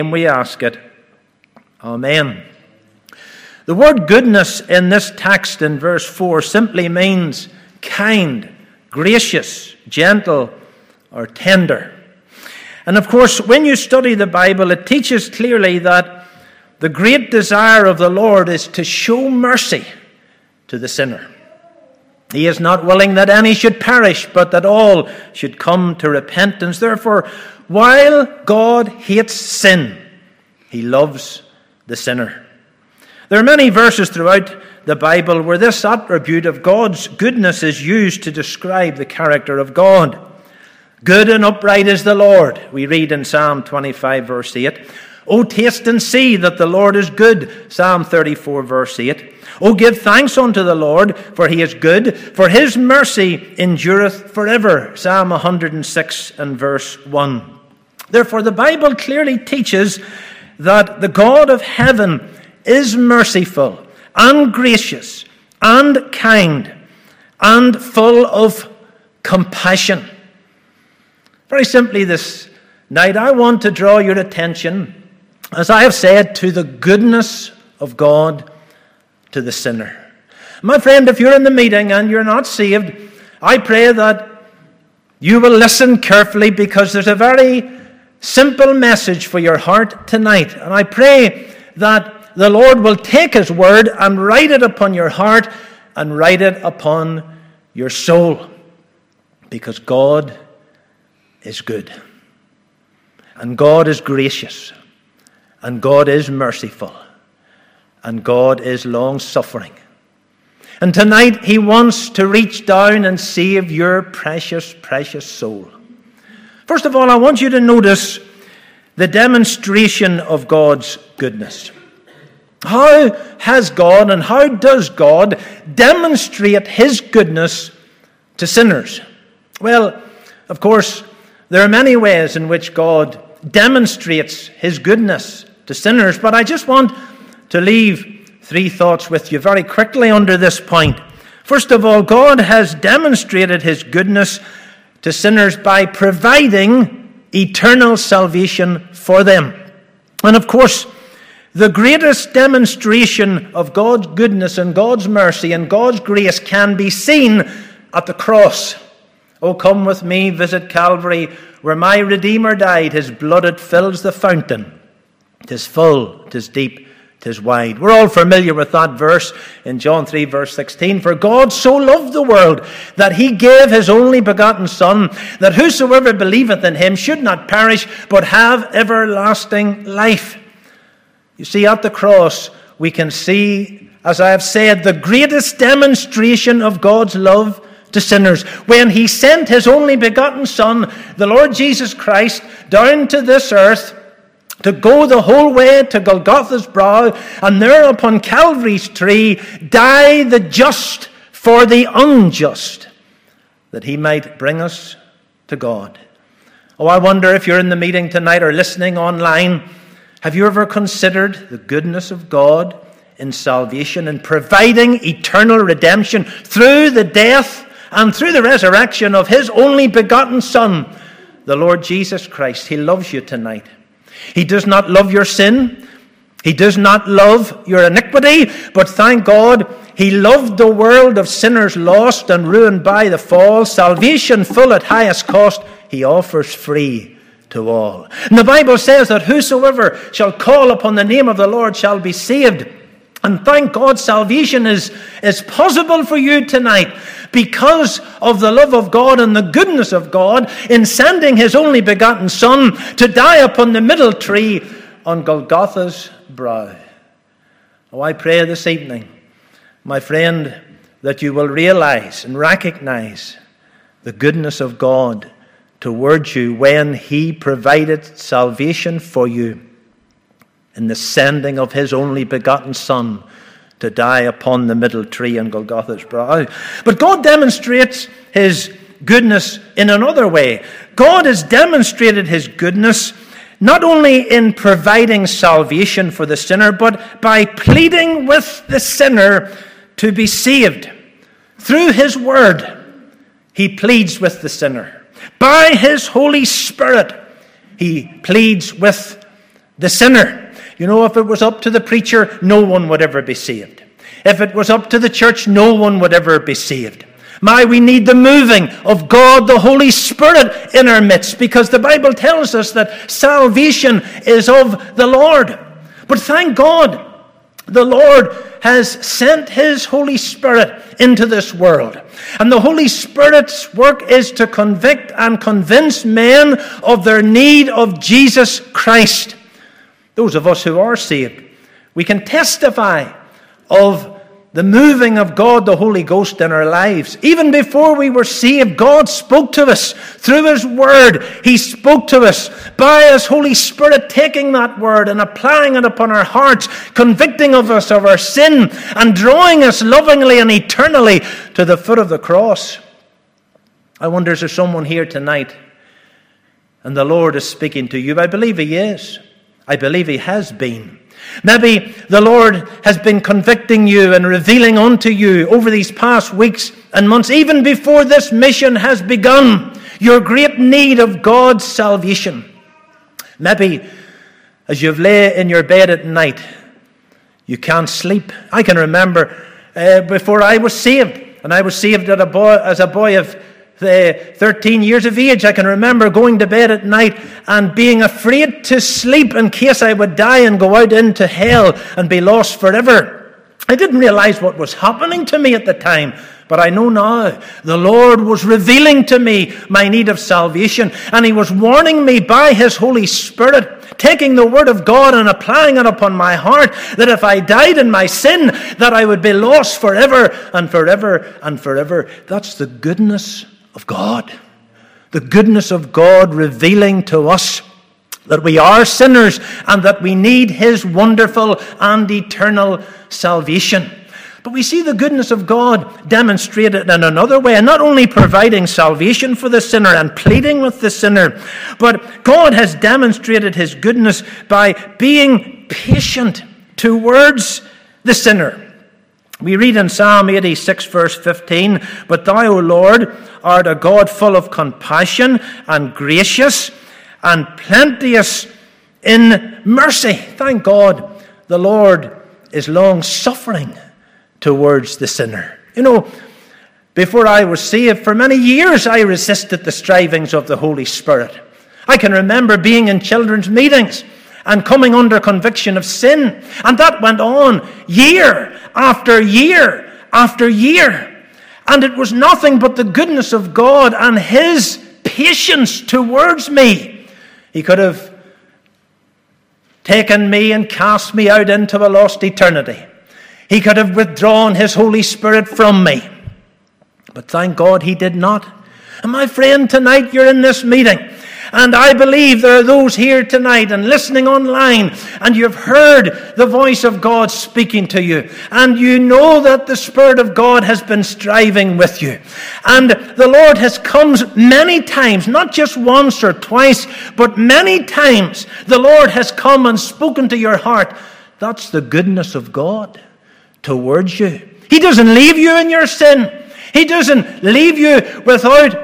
And we ask it. Amen. The word goodness in this text in verse 4 simply means kind, gracious, gentle, or tender. And of course, when you study the Bible, it teaches clearly that the great desire of the Lord is to show mercy to the sinner. He is not willing that any should perish, but that all should come to repentance. Therefore, while God hates sin, He loves the sinner. There are many verses throughout the Bible where this attribute of God's goodness is used to describe the character of God. Good and upright is the Lord, we read in Psalm 25, verse 8. O taste and see that the Lord is good, Psalm 34, verse 8. O give thanks unto the Lord, for He is good, for His mercy endureth forever, Psalm 106 and verse 1. Therefore, the Bible clearly teaches that the God of heaven is merciful and gracious and kind and full of compassion. Very simply this night, I want to draw your attention, as I have said, to the goodness of God to the sinner. My friend, if you're in the meeting and you're not saved, I pray that you will listen carefully, because there's a very simple message for your heart tonight. And I pray that the Lord will take His word and write it upon your heart and write it upon your soul. Because God is good. And God is gracious. And God is merciful. And God is long-suffering. And tonight He wants to reach down and save your precious, precious soul. First of all, I want you to notice the demonstration of God's goodness. How has God and how does God demonstrate His goodness to sinners? Well, of course, there are many ways in which God demonstrates His goodness to sinners, but I just want to leave 3 thoughts with you very quickly under this point. First of all, God has demonstrated His goodness to sinners by providing eternal salvation for them. And of course, the greatest demonstration of God's goodness and God's mercy and God's grace can be seen at the cross. Oh, come with me, visit Calvary, where my Redeemer died. His blood, it fills the fountain. 'Tis full, 'tis deep, 'tis wide. We're all familiar with that verse in John 3, verse 16. For God so loved the world that He gave His only begotten Son, that whosoever believeth in Him should not perish, but have everlasting life. You see, at the cross, we can see, as I have said, the greatest demonstration of God's love to sinners, when He sent His only begotten Son, the Lord Jesus Christ, down to this earth to go the whole way to Golgotha's brow, and there upon Calvary's tree die the just for the unjust, that He might bring us to God. Oh, I wonder if you're in the meeting tonight or listening online, have you ever considered the goodness of God in salvation and providing eternal redemption through the death and through the resurrection of His only begotten Son, the Lord Jesus Christ? He loves you tonight. He does not love your sin. He does not love your iniquity. But thank God, He loved the world of sinners lost and ruined by the fall. Salvation full at highest cost, He offers free to all. And the Bible says that whosoever shall call upon the name of the Lord shall be saved. And thank God, salvation is possible for you tonight because of the love of God and the goodness of God in sending His only begotten Son to die upon the middle tree on Golgotha's brow. Oh, I pray this evening, my friend, that you will realize and recognize the goodness of God towards you when He provided salvation for you in the sending of His only begotten Son to die upon the middle tree on Golgotha's brow. But God demonstrates His goodness in another way. God has demonstrated His goodness not only in providing salvation for the sinner, but by pleading with the sinner to be saved. Through His word, He pleads with the sinner. By His Holy Spirit, He pleads with the sinner. You know, if it was up to the preacher, no one would ever be saved. If it was up to the church, no one would ever be saved. We need the moving of God, the Holy Spirit, in our midst, because the Bible tells us that salvation is of the Lord. But thank God, the Lord has sent His Holy Spirit into this world. And the Holy Spirit's work is to convict and convince men of their need of Jesus Christ. Those of us who are saved, we can testify of the moving of God, the Holy Ghost, in our lives. Even before we were saved, God spoke to us through His Word. He spoke to us by His Holy Spirit, taking that Word and applying it upon our hearts, convicting of us of our sin, and drawing us lovingly and eternally to the foot of the cross. I wonder, is there someone here tonight and the Lord is speaking to you? I believe He is. I believe He has been. Maybe the Lord has been convicting you and revealing unto you over these past weeks and months, even before this mission has begun, your great need of God's salvation. Maybe as you've lay in your bed at night, you can't sleep. I can remember before I was saved, and I was saved as a boy of 13 years of age. I can remember going to bed at night and being afraid to sleep in case I would die and go out into hell and be lost forever. I didn't realize what was happening to me at the time, but I know now the Lord was revealing to me my need of salvation, and He was warning me by His Holy Spirit, taking the Word of God and applying it upon my heart, that if I died in my sin, that I would be lost forever and forever and forever. That's the goodness of God. The goodness of God revealing to us that we are sinners and that we need His wonderful and eternal salvation. But we see the goodness of God demonstrated in another way, and not only providing salvation for the sinner and pleading with the sinner, but God has demonstrated His goodness by being patient towards the sinner. We read in Psalm 86, verse 15, "But thou, O Lord, art a God full of compassion and gracious and plenteous in mercy." Thank God, the Lord is long-suffering towards the sinner. You know, before I was saved, for many years I resisted the strivings of the Holy Spirit. I can remember being in children's meetings and coming under conviction of sin. And that went on year after year after year. And it was nothing but the goodness of God and His patience towards me. He could have taken me and cast me out into a lost eternity. He could have withdrawn His Holy Spirit from me. But thank God He did not. And my friend, tonight you're in this meeting, and I believe there are those here tonight and listening online, and you've heard the voice of God speaking to you, and you know that the Spirit of God has been striving with you. And the Lord has come many times, not just once or twice, but many times the Lord has come and spoken to your heart. That's the goodness of God towards you. He doesn't leave you in your sin. He doesn't leave you without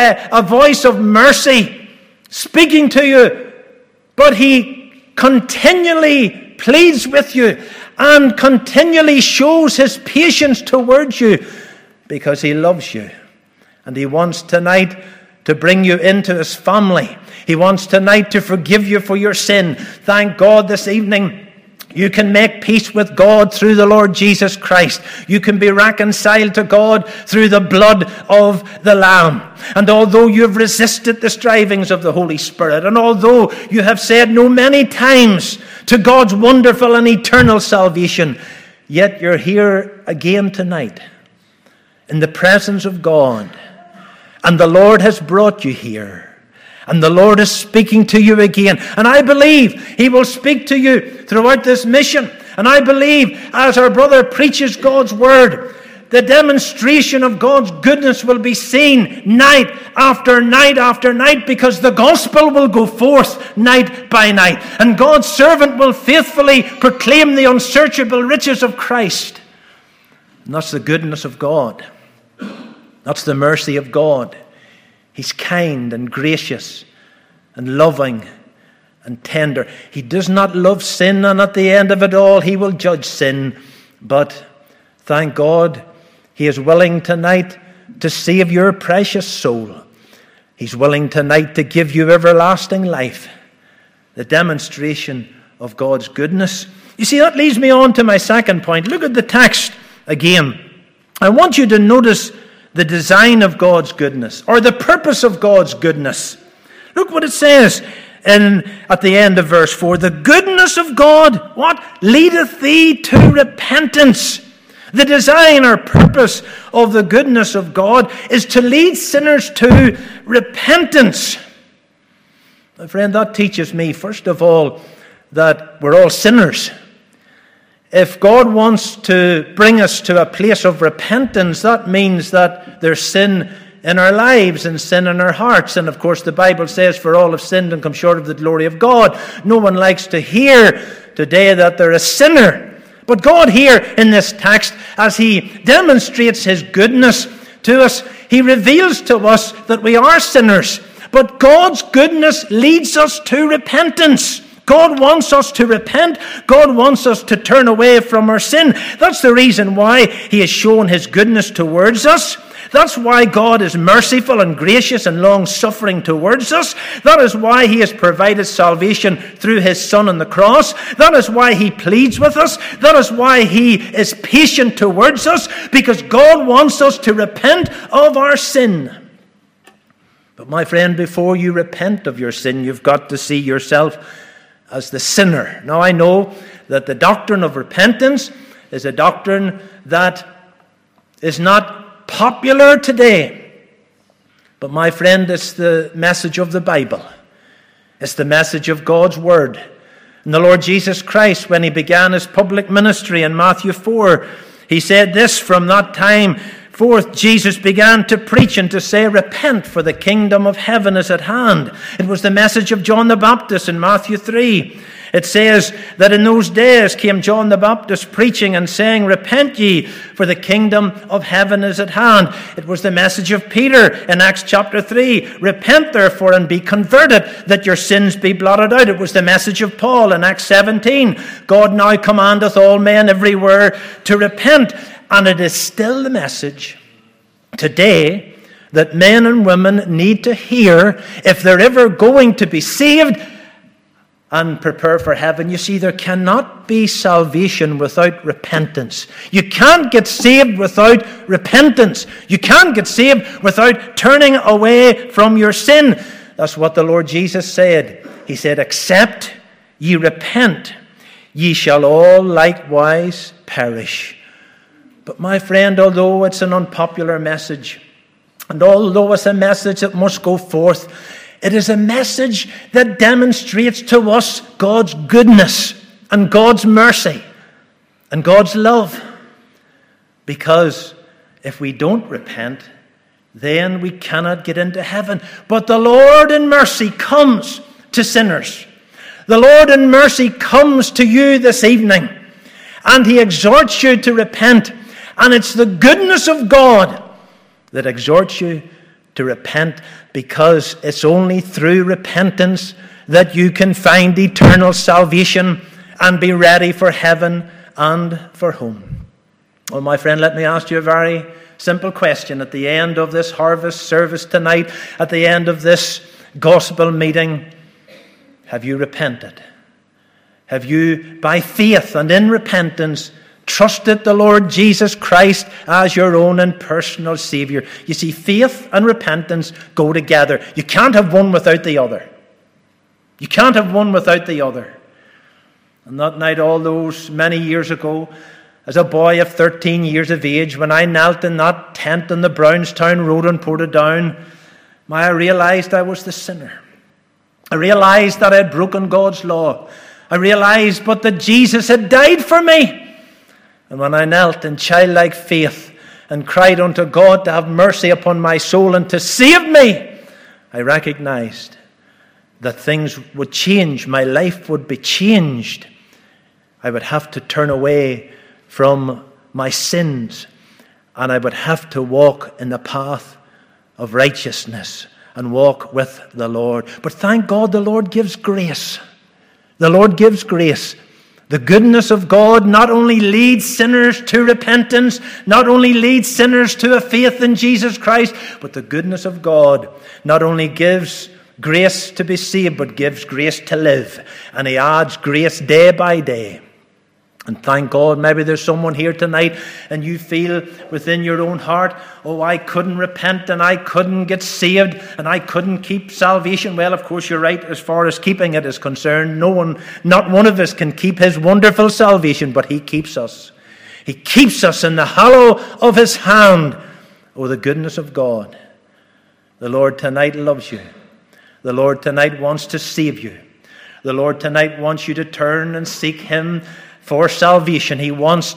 a voice of mercy speaking to you, but He continually pleads with you and continually shows His patience towards you because He loves you. And He wants tonight to bring you into His family. He wants tonight to forgive you for your sin. Thank God this evening you can make peace with God through the Lord Jesus Christ. You can be reconciled to God through the blood of the Lamb. And although you have resisted the strivings of the Holy Spirit, and although you have said no many times to God's wonderful and eternal salvation, yet you're here again tonight in the presence of God. And the Lord has brought you here. And the Lord is speaking to you again. And I believe He will speak to you throughout this mission. And I believe as our brother preaches God's word, the demonstration of God's goodness will be seen night after night after night, because the gospel will go forth night by night. And God's servant will faithfully proclaim the unsearchable riches of Christ. And that's the goodness of God. That's the mercy of God. He's kind and gracious and loving and tender. He does not love sin, and at the end of it all, he will judge sin. But thank God, he is willing tonight to save your precious soul. He's willing tonight to give you everlasting life. The demonstration of God's goodness. You see, that leads me on to my second point. Look at the text again. I want you to notice the design of God's goodness, or the purpose of God's goodness. Look what it says at the end of verse 4. The goodness of God, what? Leadeth thee to repentance. The design or purpose of the goodness of God is to lead sinners to repentance. My friend, that teaches me, first of all, that we're all sinners. If God wants to bring us to a place of repentance, that means that there's sin in our lives and sin in our hearts. And of course the Bible says, for all have sinned and come short of the glory of God. No one likes to hear today that they're a sinner. But God here in this text, as he demonstrates his goodness to us, he reveals to us that we are sinners. But God's goodness leads us to repentance. God wants us to repent. God wants us to turn away from our sin. That's the reason why he has shown his goodness towards us. That's why God is merciful and gracious and long-suffering towards us. That is why he has provided salvation through his Son on the cross. That is why he pleads with us. That is why he is patient towards us, because God wants us to repent of our sin. But my friend, before you repent of your sin, you've got to see yourself as the sinner. Now, I know that the doctrine of repentance is a doctrine that is not popular today. But my friend, it's the message of the Bible. It's the message of God's Word. And the Lord Jesus Christ, when he began his public ministry in Matthew 4, he said this: from that time forth, Jesus began to preach and to say, repent, for the kingdom of heaven is at hand. It was the message of John the Baptist in Matthew 3. It says that in those days came John the Baptist preaching and saying, repent ye, for the kingdom of heaven is at hand. It was the message of Peter in Acts chapter 3. Repent therefore and be converted, that your sins be blotted out. It was the message of Paul in Acts 17. God now commandeth all men everywhere to repent. And it is still the message today that men and women need to hear if they're ever going to be saved and prepare for heaven. You see, there cannot be salvation without repentance. You can't get saved without repentance. You can't get saved without turning away from your sin. That's what the Lord Jesus said. He said, except ye repent, ye shall all likewise perish. But my friend, although it's an unpopular message, and although it's a message that must go forth, it is a message that demonstrates to us God's goodness and God's mercy and God's love. Because if we don't repent, then we cannot get into heaven. But the Lord in mercy comes to sinners. The Lord in mercy comes to you this evening, and he exhorts you to repent. And it's the goodness of God that exhorts you to repent, because it's only through repentance that you can find eternal salvation and be ready for heaven and for home. Well, my friend, let me ask you a very simple question at the end of this harvest service tonight, at the end of this gospel meeting. Have you repented? Have you, by faith and in repentance, trusted the Lord Jesus Christ as your own and personal Savior? You see, faith and repentance go together. You can't have one without the other. You can't have one without the other. And that night, all those many years ago, as a boy of 13 years of age, when I knelt in that tent on the Brownstown Road in Portadown, I realized I was the sinner. I realized that I had broken God's law. I realized but that Jesus had died for me. And when I knelt in childlike faith and cried unto God to have mercy upon my soul and to save me, I recognized that things would change. My life would be changed. I would have to turn away from my sins, and I would have to walk in the path of righteousness and walk with the Lord. But thank God the Lord gives grace. The Lord gives grace. The goodness of God not only leads sinners to repentance, not only leads sinners to a faith in Jesus Christ, but the goodness of God not only gives grace to be saved, but gives grace to live. And He adds grace day by day. And thank God, maybe there's someone here tonight and you feel within your own heart, oh, I couldn't repent and I couldn't get saved and I couldn't keep salvation. Well, of course, you're right as far as keeping it is concerned. Not one of us can keep His wonderful salvation, but He keeps us. He keeps us in the hollow of His hand. Oh, the goodness of God. The Lord tonight loves you. The Lord tonight wants to save you. The Lord tonight wants you to turn and seek Him for salvation. He wants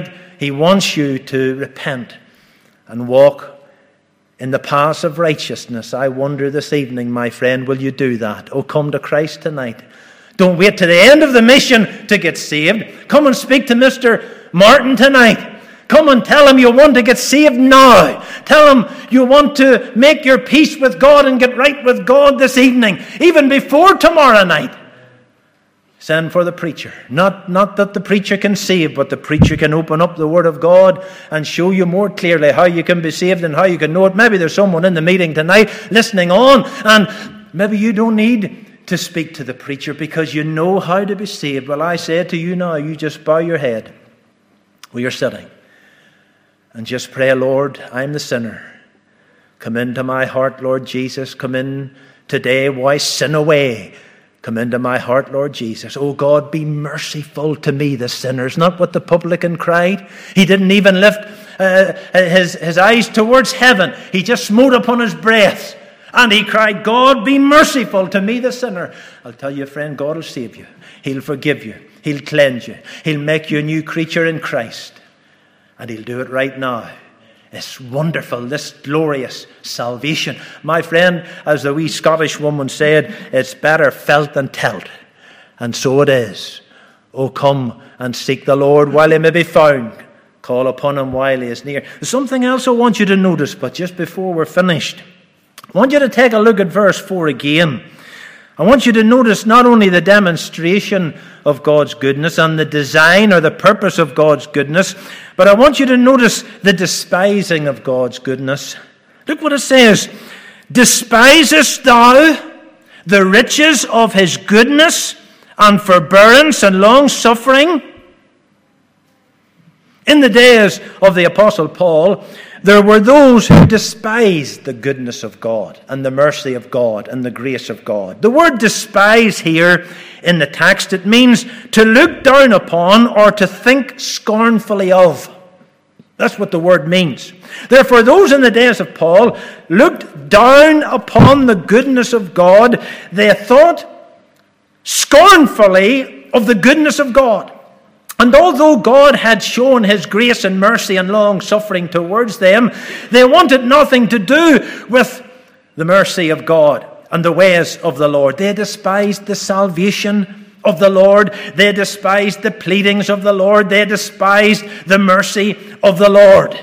you to repent and walk in the paths of righteousness. I wonder this evening, my friend, will you do that? Oh, come to Christ tonight. Don't wait to the end of the mission to get saved. Come and speak to Mr. Martin tonight. Come and tell him you want to get saved now. Tell him you want to make your peace with God and get right with God this evening, even before tomorrow night. Send for the preacher. Not that the preacher can save, but the preacher can open up the Word of God and show you more clearly how you can be saved and how you can know it. Maybe there's someone in the meeting tonight listening on, and maybe you don't need to speak to the preacher because you know how to be saved. Well, I say to you now, you just bow your head where you're sitting and just pray, Lord, I'm the sinner. Come into my heart, Lord Jesus. Come in today, wash sin away. Come into my heart, Lord Jesus. Oh God, be merciful to me, the sinners. Not what the publican cried. He didn't even lift his eyes towards heaven. He just smote upon his breast. And he cried, God, be merciful to me, the sinner. I'll tell you, friend, God will save you. He'll forgive you. He'll cleanse you. He'll make you a new creature in Christ. And He'll do it right now. This wonderful, this glorious salvation. My friend, as the wee Scottish woman said, it's better felt than telt. And so it is. Oh, come and seek the Lord while He may be found. Call upon Him while He is near. There's something else I want you to notice, but just before we're finished, I want you to take a look at verse 4 again. I want you to notice not only the demonstration of God's goodness and the design or the purpose of God's goodness, but I want you to notice the despising of God's goodness. Look what it says. Despisest thou the riches of His goodness and forbearance and long-suffering? In the days of the Apostle Paul, there were those who despised the goodness of God and the mercy of God and the grace of God. The word despise here in the text, it means to look down upon or to think scornfully of. That's what the word means. Therefore, those in the days of Paul looked down upon the goodness of God. They thought scornfully of the goodness of God. And although God had shown His grace and mercy and long-suffering towards them, they wanted nothing to do with the mercy of God and the ways of the Lord. They despised the salvation of the Lord. They despised the pleadings of the Lord. They despised the mercy of the Lord.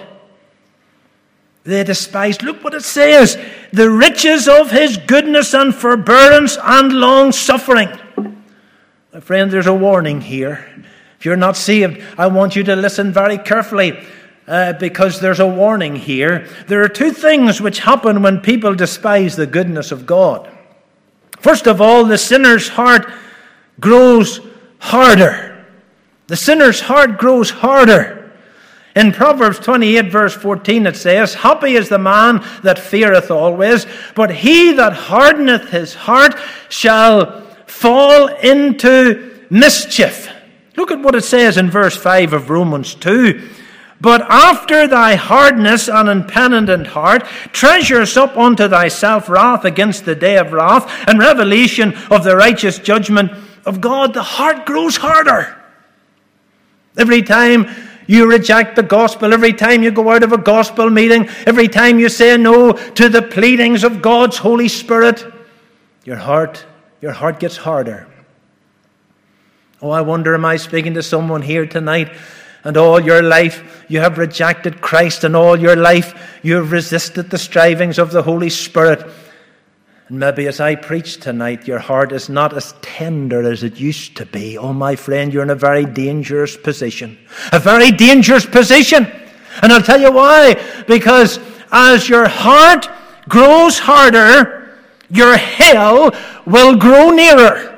They despised, look what it says, the riches of His goodness and forbearance and long-suffering. My friend, there's a warning here. If you're not saved, I want you to listen very carefully because there's a warning here. There are two things which happen when people despise the goodness of God. First of all, the sinner's heart grows harder. The sinner's heart grows harder. In Proverbs 28 verse 14 it says, Happy is the man that feareth always, but he that hardeneth his heart shall fall into mischief. Look at what it says in verse 5 of Romans 2. But after thy hardness and impenitent heart, treasures up unto thyself wrath against the day of wrath and revelation of the righteous judgment of God. The heart grows harder. Every time you reject the gospel, every time you go out of a gospel meeting, every time you say no to the pleadings of God's Holy Spirit, your heart gets harder. Oh, I wonder, am I speaking to someone here tonight? And all your life you have rejected Christ, and all your life you have resisted the strivings of the Holy Spirit. And maybe as I preach tonight, your heart is not as tender as it used to be. Oh, my friend, you're in a very dangerous position. A very dangerous position. And I'll tell you why. Because as your heart grows harder, your hell will grow nearer.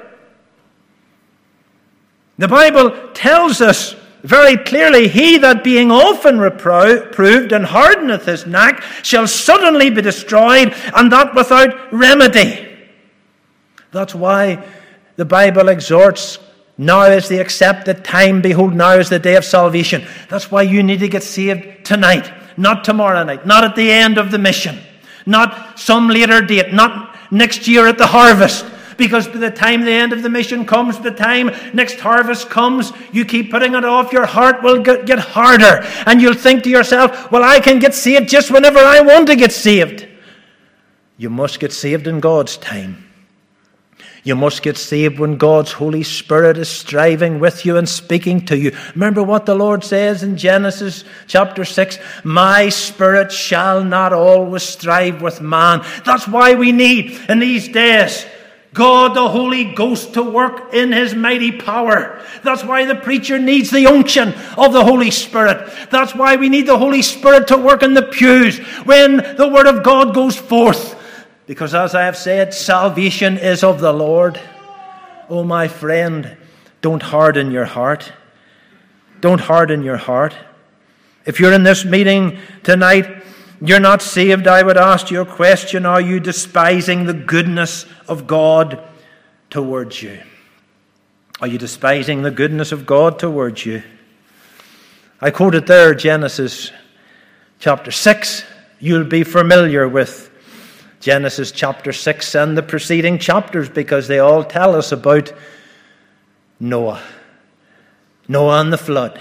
The Bible tells us very clearly, he that being often reproved and hardeneth his neck shall suddenly be destroyed, and that without remedy. That's why the Bible exhorts, now is the accepted time, behold, now is the day of salvation. That's why you need to get saved tonight, not tomorrow night, not at the end of the mission, not some later date, not next year at the harvest. Because by the time the end of the mission comes, the time next harvest comes, you keep putting it off, your heart will get harder. And you'll think to yourself, well, I can get saved just whenever I want to get saved. You must get saved in God's time. You must get saved when God's Holy Spirit is striving with you and speaking to you. Remember what the Lord says in Genesis chapter 6, my spirit shall not always strive with man. That's why we need in these days God, the Holy Ghost, to work in his mighty power. That's why the preacher needs the unction of the Holy Spirit. That's why we need the Holy Spirit to work in the pews when the Word of God goes forth. Because as I have said, salvation is of the Lord. Oh, my friend, don't harden your heart. Don't harden your heart. If you're in this meeting tonight, you're not saved, I would ask you a question. Are you despising the goodness of God towards you? Are you despising the goodness of God towards you? I quoted there Genesis chapter 6. You'll be familiar with Genesis chapter 6 and the preceding chapters because they all tell us about Noah. Noah and the flood.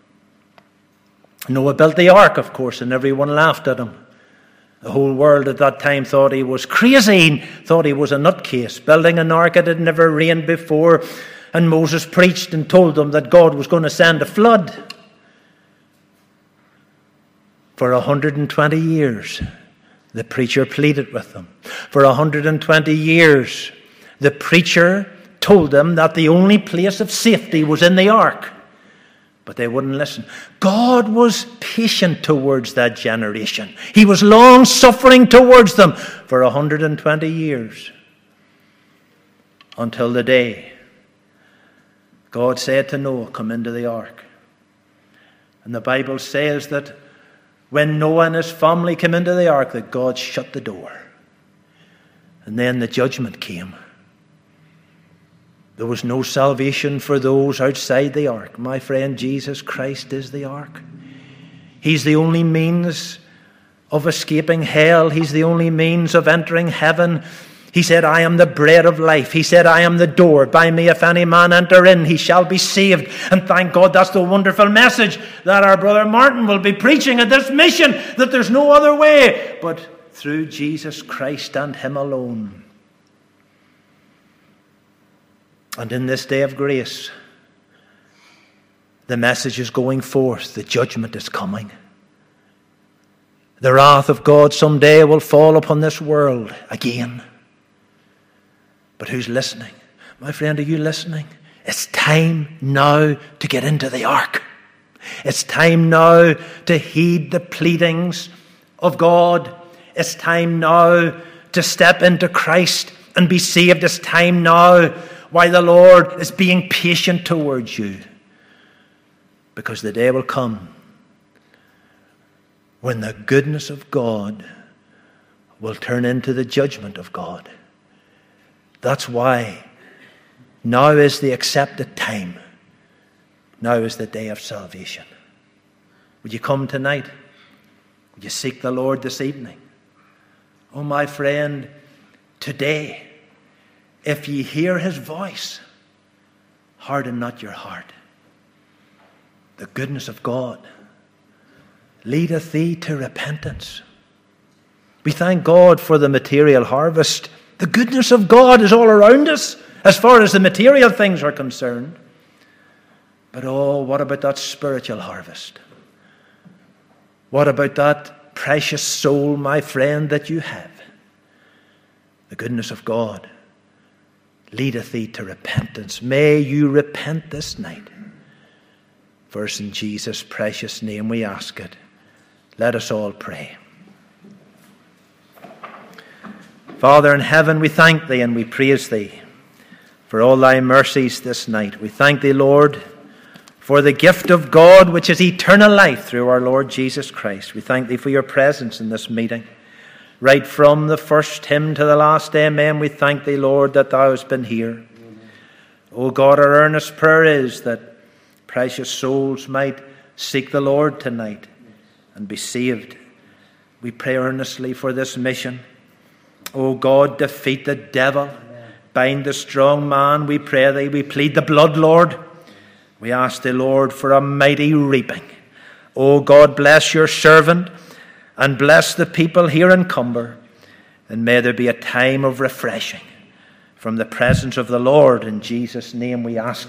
Noah built the ark, of course, and everyone laughed at him. The whole world at that time thought he was crazy, thought he was a nutcase, building an ark. It had never rained before, and Moses preached and told them that God was going to send a flood. For 120 years, the preacher pleaded with them. For 120 years, the preacher told them that the only place of safety was in the ark. But they wouldn't listen. God was patient towards that generation. He was long-suffering towards them for 120 years. Until the day God said to Noah, come into the ark. And the Bible says that when Noah and his family came into the ark, that God shut the door. And then the judgment came. There was no salvation for those outside the ark. My friend, Jesus Christ is the ark. He's the only means of escaping hell. He's the only means of entering heaven. He said, I am the bread of life. He said, I am the door. By me, if any man enter in, he shall be saved. And thank God, that's the wonderful message that our brother Martin will be preaching at this mission, that there's no other way but through Jesus Christ and him alone. And in this day of grace, the message is going forth. The judgment is coming. The wrath of God someday will fall upon this world again. But who's listening? My friend, are you listening? It's time now to get into the ark. It's time now to heed the pleadings of God. It's time now to step into Christ and be saved. It's time now while the Lord is being patient towards you. Because the day will come when the goodness of God will turn into the judgment of God. That's why now is the accepted time. Now is the day of salvation. Would you come tonight? Would you seek the Lord this evening? Oh, my friend, today, if ye hear his voice, harden not your heart. The goodness of God leadeth thee to repentance. We thank God for the material harvest. The goodness of God is all around us as far as the material things are concerned. But oh, what about that spiritual harvest? What about that precious soul, my friend, that you have? The goodness of God leadeth thee to repentance. May you repent this night. For it's in Jesus' precious name we ask it. Let us all pray. Father in heaven, we thank thee and we praise thee for all thy mercies this night. We thank thee, Lord, for the gift of God, which is eternal life through our Lord Jesus Christ. We thank thee for your presence in this meeting. Right from the first hymn to the last amen, we thank thee, Lord, that thou hast been here. O God, our earnest prayer is that precious souls might seek the Lord tonight and be saved. We pray earnestly for this mission. O God, defeat the devil. Bind the strong man, we pray thee. We plead the blood, Lord. We ask thee, Lord, for a mighty reaping. O God, bless your servant and bless the people here in Cumber. And may there be a time of refreshing from the presence of the Lord. In Jesus' name we ask it.